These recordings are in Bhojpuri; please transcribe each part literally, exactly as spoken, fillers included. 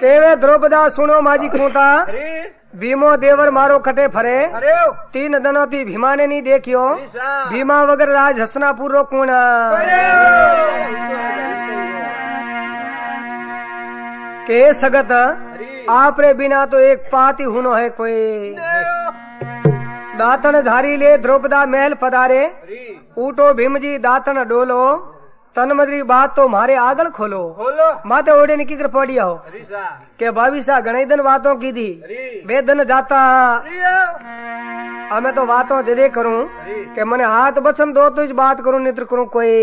केवे द्रौपदा सुनो माजी खूंता भीमो देवर मारो कटे फरे तीन दनो थी भीमा ने नहीं देखियो भीमा वगर राज हसनापुर रो कूण के सगत आपरे बिना तो एक पाती हुनो है कोई दातन झारी ले द्रौपदा महल पधारे ऊटो भीम जी दातन डोलो तन मदरी बात तो मारे आगल खोलो खोलो माते ओडे निकी कर पड़िया हो के भाविसा घणी दिन बातों की थी वे दिन जाता हमें तो बातों दे दे करूं के मने हाथ बचन दो तो इस बात करूं नेत्र करूं कोई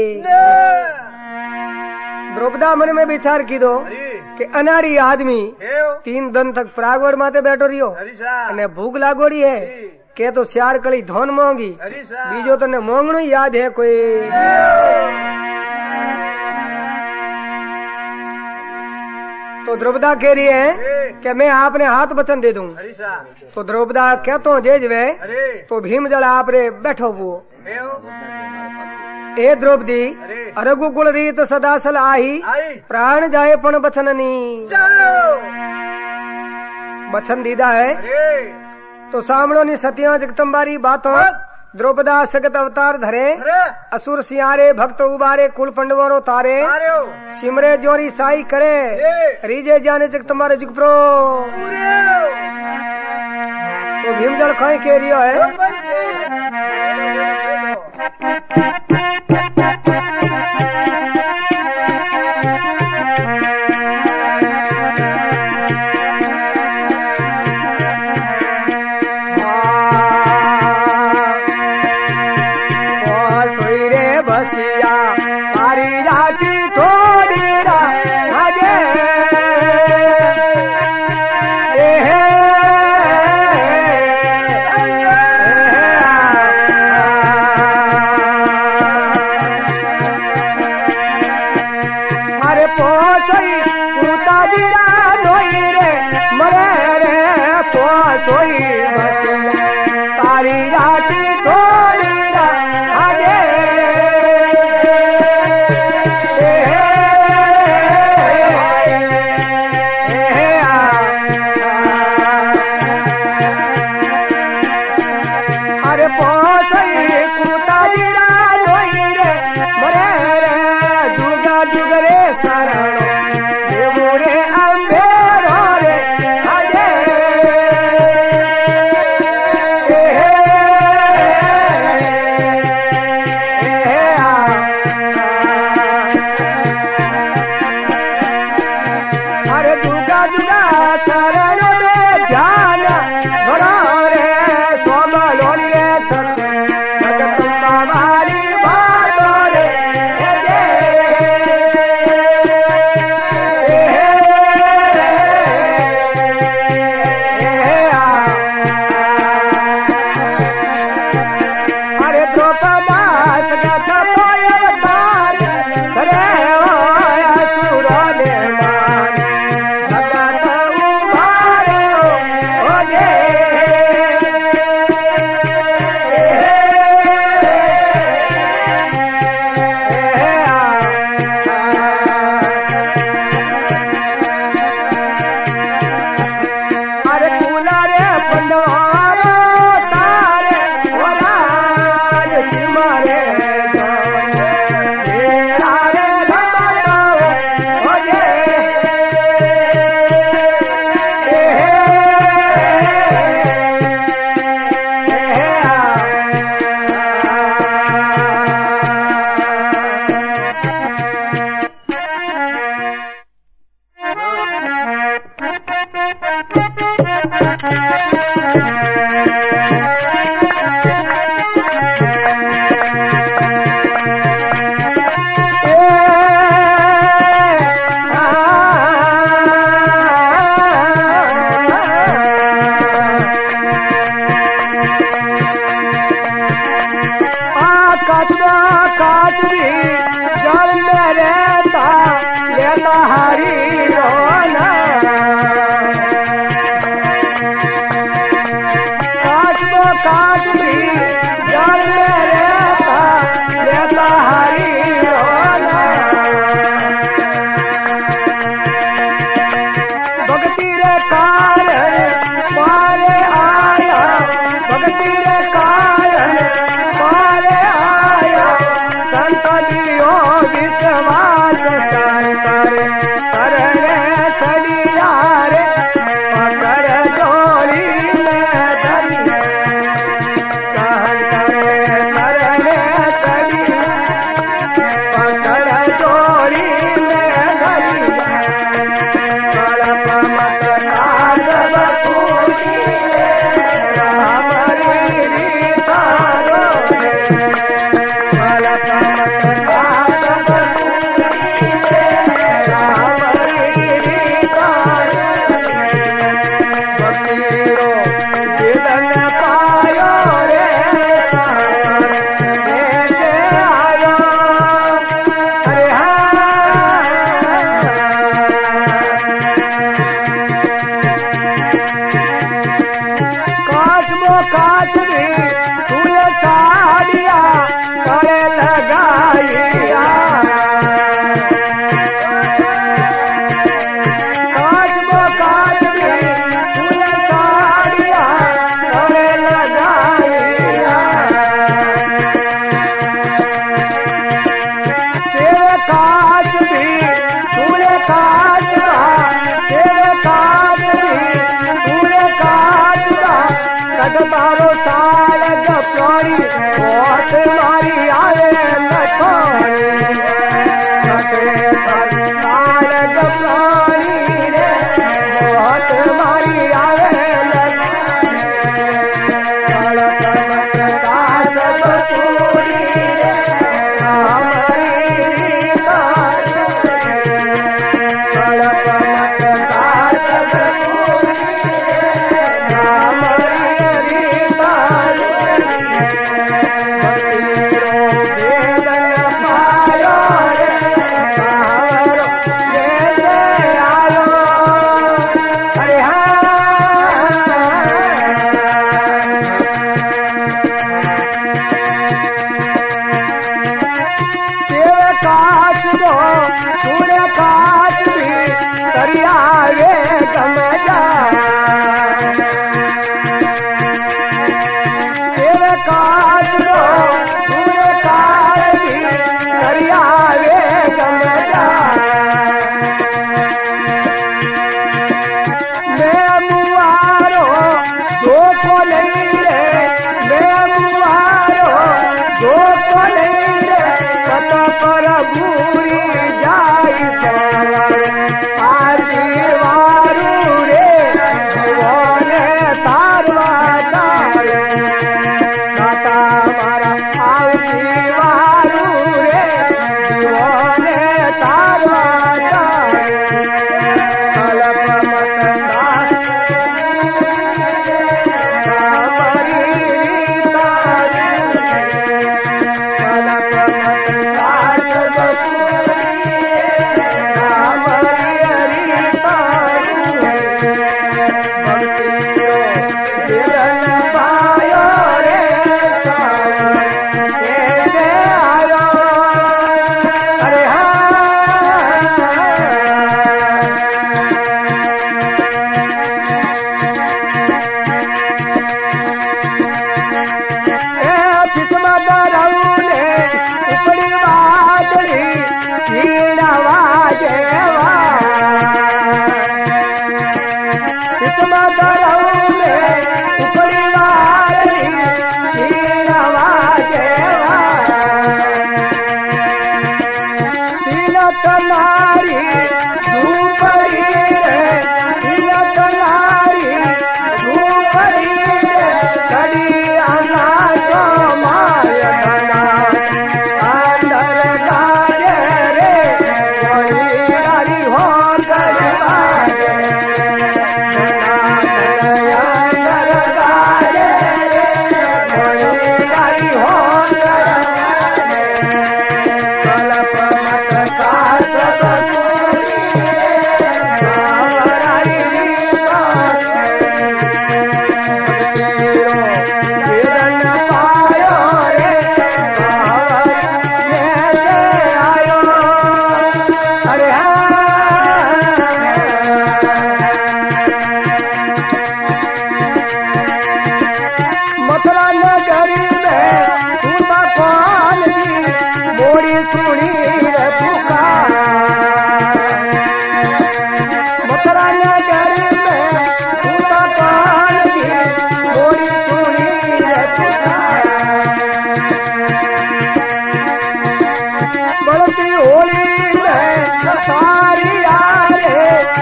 द्रौपदा मन में विचार की दो कि अनारी आदमी तीन दिन तक प्रागवड़ माते बैठो रियो अने भूख लागोड़ी है के तो श्यार कली धोन मोंगी बीजो तो ने मोंगणो याद है कोई तो द्रौपदा कह रही है कि मैं आपने हाथ वचन दे दूं तो द्रौपदा कहतो जेज वे तो भीम जल आप रे बैठो वो ए द्रौपदी रघुकुल रीत सदासल आही प्राण जाए पण बचननी बचन दीदा है तो सामणो नी सतिया जगदम्बारी बातों द्रौपदा सगत अवतार धरे असुर सियारे भक्त उबारे कुल पंडवों तारे सिमरे जोरी साई करे रीजे जाने जग तुम्हारे जुगप्रो तो भीमजल खाई के रियो है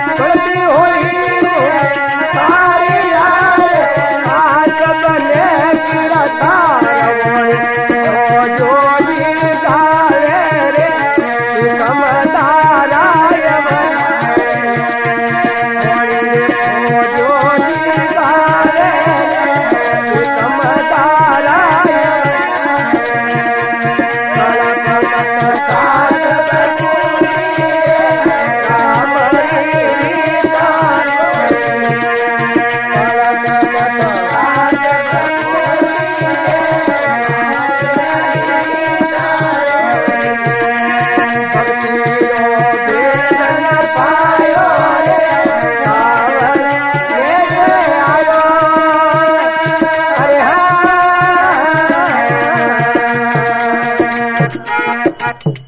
बढ़ती होली तारी यार आज बने गिरतार जोगी गावे रे कमदाराय जोगी गावे रे कमदाराय Thank you.